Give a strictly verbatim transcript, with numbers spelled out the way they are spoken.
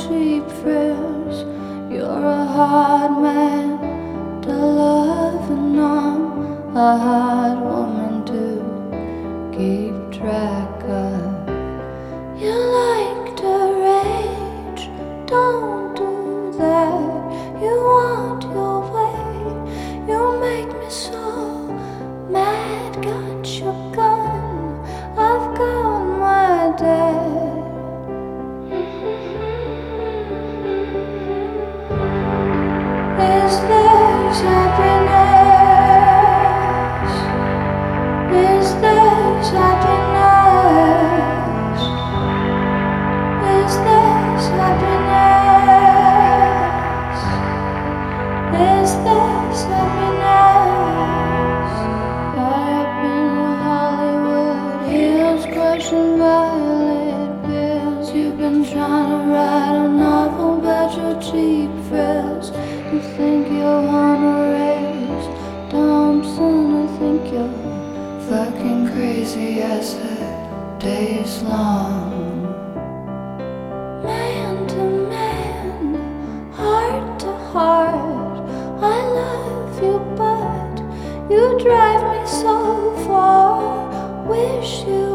cheap thrills. You're a hard man to love, and I'm a hard woman to keep track of. You like to rage, don't do that. You want your way, you make me so mad. Got your gun, I've got my dad. Is this happiness? Is this happiness? Is this happiness? Is this happiness? Caught up in Hollywood hills, crushing violet pills. You've been trying to write a novel about your cheap thrills. You think you're Honor Ray's Thompson. I think you're fucking crazy as the day's long. Man to man, heart to heart, I love you, but you drive me so far. Wish you